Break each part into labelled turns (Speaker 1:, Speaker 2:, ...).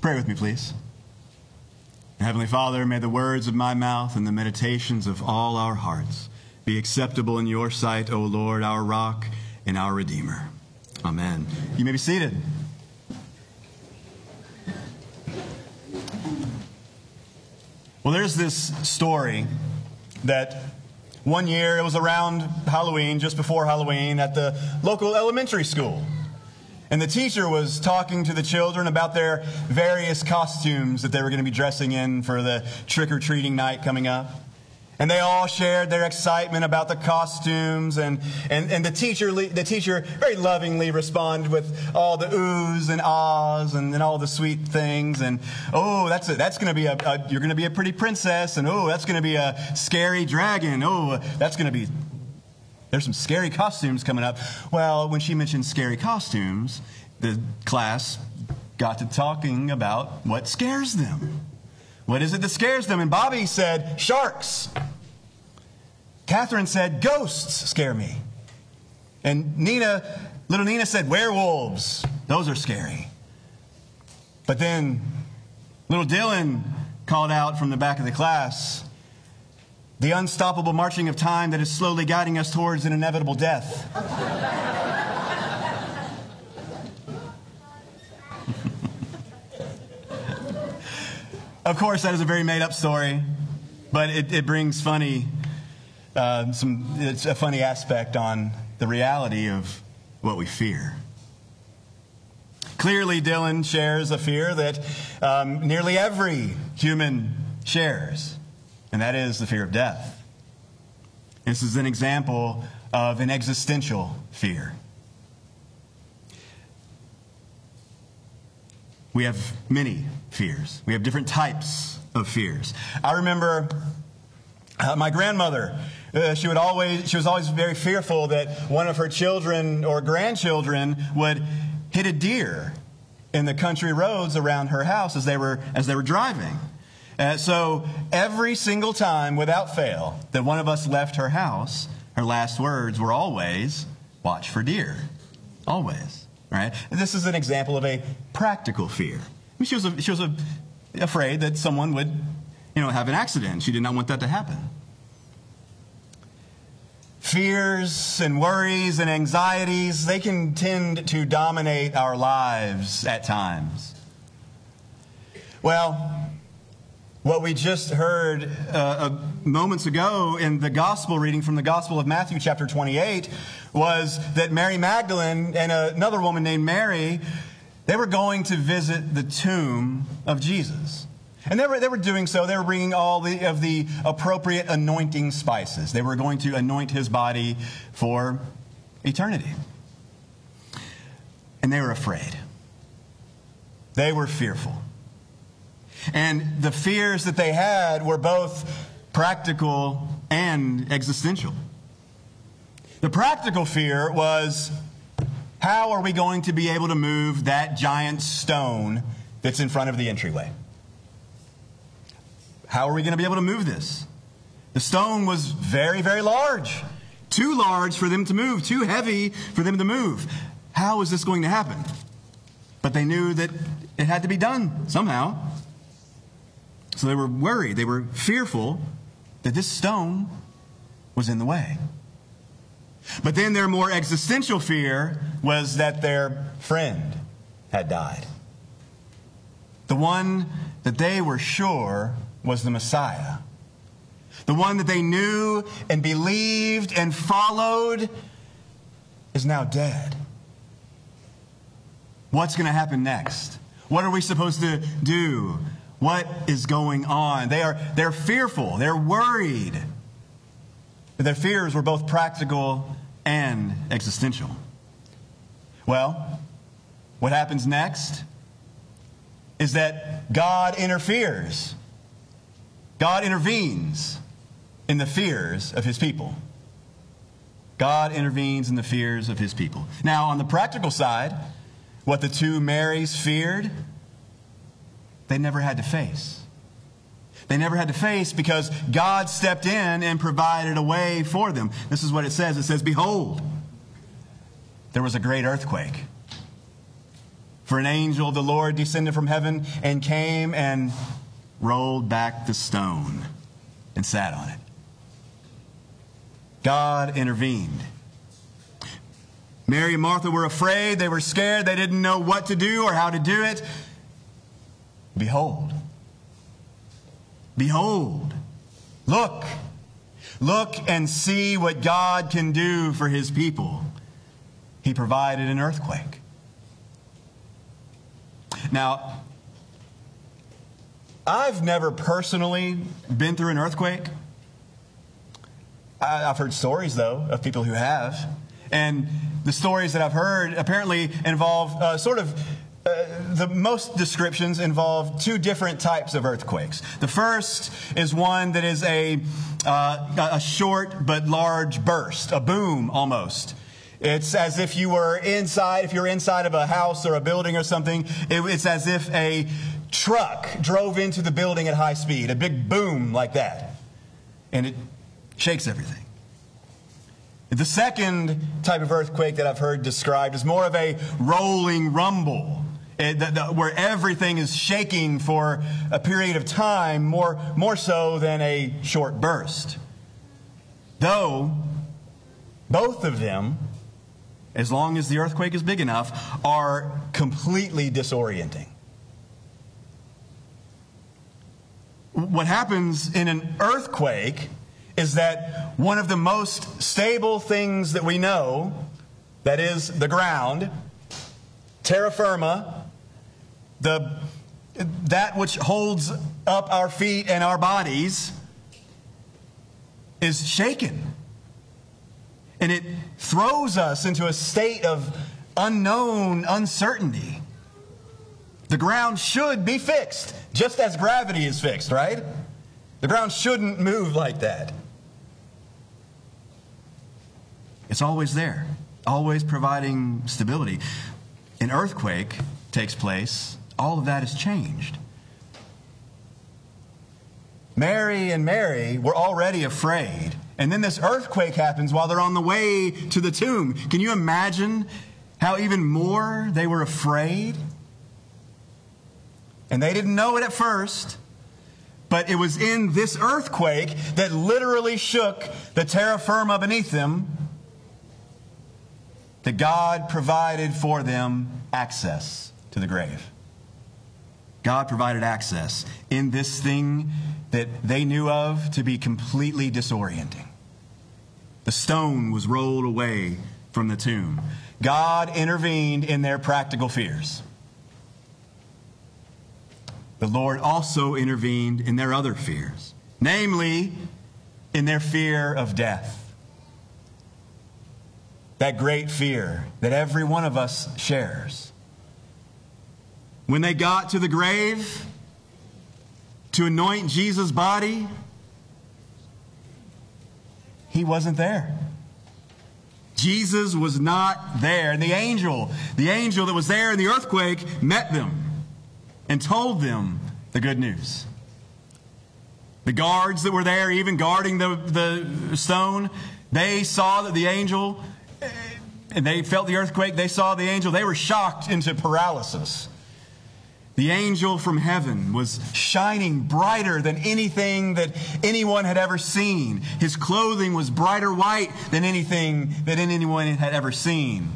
Speaker 1: Pray with me, please. Heavenly Father, may the words of my mouth and the meditations of all our hearts be acceptable in your sight, O Lord, our rock and our Redeemer. Amen. You may be seated. Well, there's this story that one year, it was around Halloween, just before Halloween, at the local elementary school. And the teacher was talking to the children about their various costumes that they were going to be dressing in for the trick-or-treating night coming up. And they all shared their excitement about the costumes. And the teacher very lovingly responded with all the oohs and ahs and all the sweet things. And, oh, that's going to be you're going to be a pretty princess. And, oh, that's going to be a scary dragon. Oh, there's some scary costumes coming up. Well, when she mentioned scary costumes, the class got to talking about what scares them. What is it that scares them? And Bobby said, sharks. Catherine said, ghosts scare me. And little Nina said, werewolves. Those are scary. But then little Dylan called out from the back of the class, the unstoppable marching of time that is slowly guiding us towards an inevitable death. Of course, that is a very made-up story, but it brings it's a funny aspect on the reality of what we fear. Clearly, Dylan shares a fear that nearly every human shares. And that is the fear of death. This is an example of an existential fear. We have many fears. We have different types of fears. I remember my grandmother. She was always very fearful that one of her children or grandchildren would hit a deer in the country roads around her house as they were driving. So every single time, without fail, that one of us left her house, her last words were always, watch for deer. Always, right? And this is an example of a practical fear. I mean, she was afraid that someone would, have an accident. She did not want that to happen. Fears and worries and anxieties, they can tend to dominate our lives at times. Well, what we just heard moments ago in the gospel reading from the Gospel of Matthew chapter 28 was that Mary Magdalene and another woman named Mary, they were going to visit the tomb of Jesus. And they were doing so. They were bringing all of the appropriate anointing spices. They were going to anoint his body for eternity. And they were afraid. They were fearful. And the fears that they had were both practical and existential. The practical fear was, how are we going to be able to move that giant stone that's in front of the entryway? How are we going to be able to move this? The stone was very, very large. Too large for them to move. Too heavy for them to move. How is this going to happen? But they knew that it had to be done somehow. So they were worried, they were fearful that this stone was in the way. But then their more existential fear was that their friend had died. The one that they were sure was the Messiah. The one that they knew and believed and followed is now dead. What's going to happen next? What are we supposed to do? What is going on? They're fearful. They're worried. Their fears were both practical and existential. Well, what happens next is that God interferes. God intervenes in the fears of his people. God intervenes in the fears of his people. Now, on the practical side, what the two Marys feared, they never had to face. They never had to face because God stepped in and provided a way for them. This is what it says. It says, behold, there was a great earthquake. For an angel of the Lord descended from heaven and came and rolled back the stone and sat on it. God intervened. Mary and Martha were afraid. They were scared. They didn't know what to do or how to do it. Behold. Behold. Look. Look and see what God can do for his people. He provided an earthquake. Now, I've never personally been through an earthquake. I've heard stories, though, of people who have. And the stories that I've heard apparently involve the most descriptions involve two different types of earthquakes. The first is one that is a short but large burst, a boom almost. It's as if you were inside, if you're inside of a house or a building or something, it's as if a truck drove into the building at high speed, a big boom like that. And it shakes everything. The second type of earthquake that I've heard described is more of a rolling rumble, where everything is shaking for a period of time, more so than a short burst. Though, both of them, as long as the earthquake is big enough, are completely disorienting. What happens in an earthquake is that one of the most stable things that we know, that is the ground, terra firma, that which holds up our feet and our bodies, is shaken. And it throws us into a state of unknown uncertainty. The ground should be fixed, just as gravity is fixed, right? The ground shouldn't move like that. It's always there, always providing stability. An earthquake takes place, all of that is changed. Mary and Mary were already afraid. And then this earthquake happens while they're on the way to the tomb. Can you imagine how even more they were afraid? And they didn't know it at first, but it was in this earthquake that literally shook the terra firma beneath them that God provided for them access to the grave. God provided access in this thing that they knew of to be completely disorienting. The stone was rolled away from the tomb. God intervened in their practical fears. The Lord also intervened in their other fears, namely in their fear of death. That great fear that every one of us shares. When they got to the grave to anoint Jesus' body, he wasn't there. Jesus was not there. And the angel that was there in the earthquake met them and told them the good news. The guards that were there, even guarding the stone, they saw that the angel, and they felt the earthquake, they saw the angel, they were shocked into paralysis. The angel from heaven was shining brighter than anything that anyone had ever seen. His clothing was brighter white than anything that anyone had ever seen.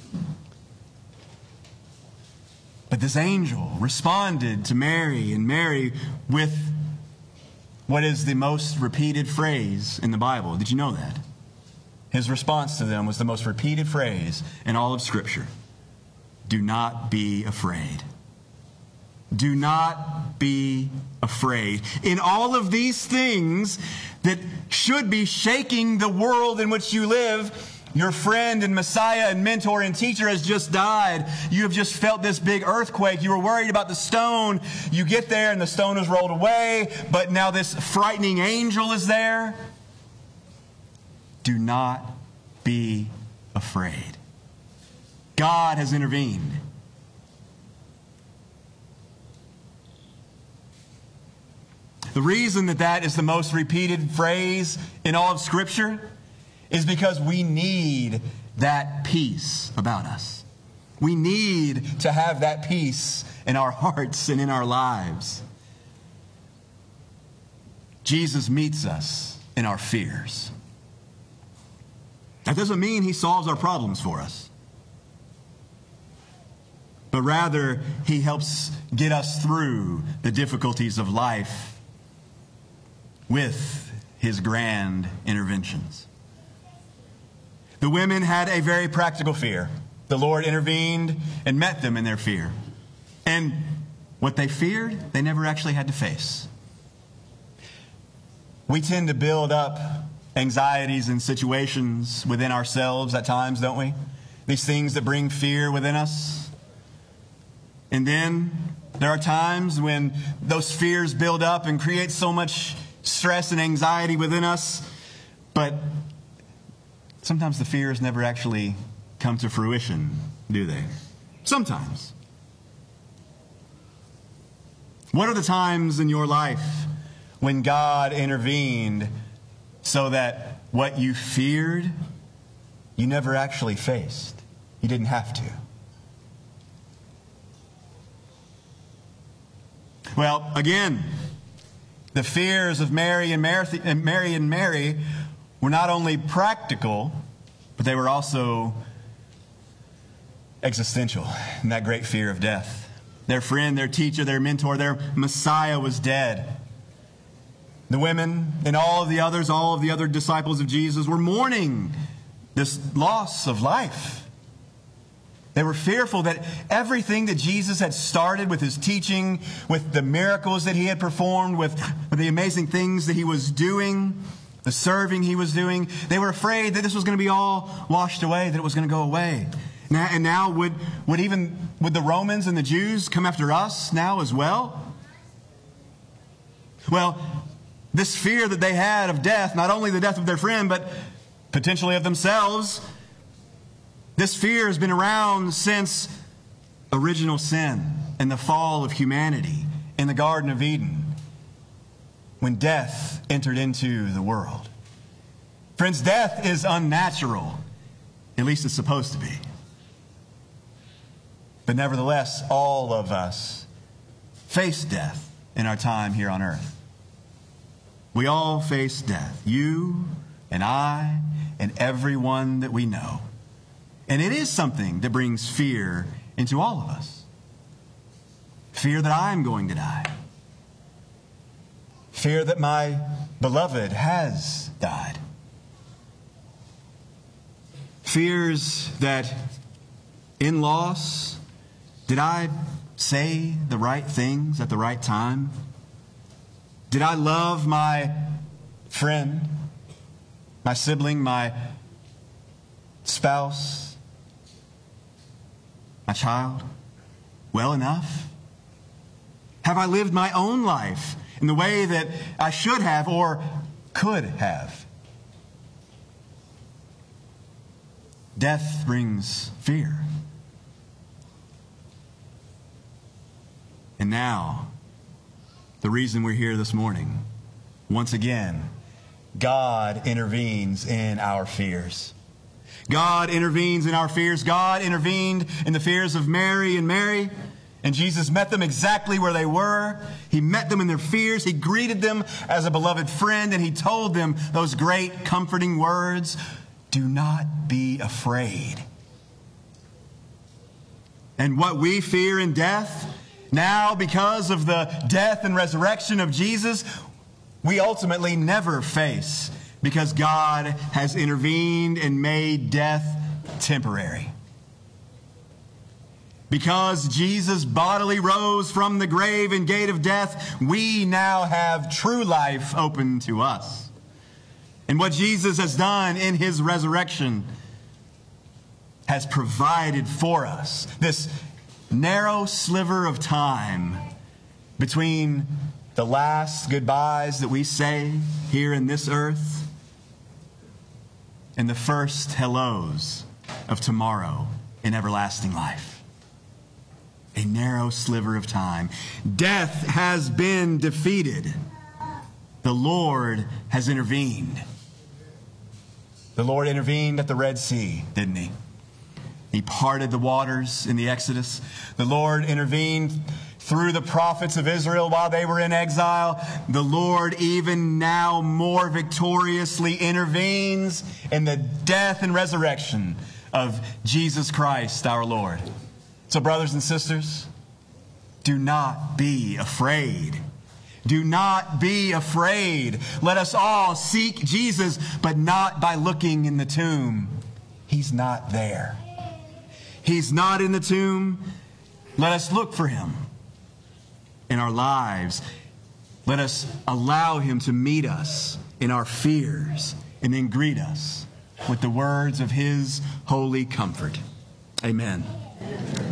Speaker 1: But this angel responded to Mary, and Mary with what is the most repeated phrase in the Bible. Did you know that? His response to them was the most repeated phrase in all of Scripture. Do not be afraid. Do not be afraid. In all of these things that should be shaking the world in which you live, your friend and Messiah and mentor and teacher has just died. You have just felt this big earthquake. You were worried about the stone. You get there and the stone is rolled away, but now this frightening angel is there. Do not be afraid. God has intervened. The reason that is the most repeated phrase in all of Scripture is because we need that peace about us. We need to have that peace in our hearts and in our lives. Jesus meets us in our fears. That doesn't mean he solves our problems for us, but rather he helps get us through the difficulties of life with his grand interventions. The women had a very practical fear. The Lord intervened and met them in their fear. And what they feared, they never actually had to face. We tend to build up anxieties and situations within ourselves at times, don't we? These things that bring fear within us. And then there are times when those fears build up and create so much stress and anxiety within us, but sometimes the fears never actually come to fruition, do they? Sometimes. What are the times in your life when God intervened so that what you feared, you never actually faced? You didn't have to. Well, again, the fears of Mary and Mary were not only practical, but they were also existential, in that great fear of death. Their friend, their teacher, their mentor, their Messiah was dead. The women and all of the other disciples of Jesus were mourning this loss of life. They were fearful that everything that Jesus had started with his teaching, with the miracles that he had performed, with the amazing things that he was doing, the serving he was doing, they were afraid that this was going to be all washed away, that it was going to go away. And now would the Romans and the Jews come after us now as well? Well, this fear that they had of death, not only the death of their friend, but potentially of themselves, this fear has been around since original sin and the fall of humanity in the Garden of Eden, when death entered into the world. Friends, death is unnatural. At least it's supposed to be. But nevertheless, all of us face death in our time here on earth. We all face death. You and I and everyone that we know. And it is something that brings fear into all of us. Fear that I'm going to die. Fear that my beloved has died. Fears that in loss, did I say the right things at the right time? Did I love my friend, my sibling, my spouse, my child well enough? Have I lived my own life in the way that I should have or could have? Death brings fear. And now, the reason we're here this morning, once again, God intervenes in our fears. God intervenes in our fears. God intervened in the fears of Mary, and Jesus met them exactly where they were. He met them in their fears. He greeted them as a beloved friend, and he told them those great comforting words, "Do not be afraid." And what we fear in death, now because of the death and resurrection of Jesus, we ultimately never face, because God has intervened and made death temporary. Because Jesus bodily rose from the grave and gate of death, we now have true life open to us. And what Jesus has done in his resurrection has provided for us this narrow sliver of time between the last goodbyes that we say here in this earth and the first hellos of tomorrow in everlasting life. A narrow sliver of time. Death has been defeated. The Lord has intervened. The Lord intervened at the Red Sea, didn't he? He parted the waters in the Exodus. The Lord intervened through the prophets of Israel while they were in exile. The Lord even now more victoriously intervenes in the death and resurrection of Jesus Christ our Lord. So, brothers and sisters, do not be afraid. Do not be afraid. Let us all seek Jesus, but not by looking in the tomb. He's not there. He's not in the tomb. Let us look for him in our lives. Let us allow him to meet us in our fears and then greet us with the words of his holy comfort. Amen.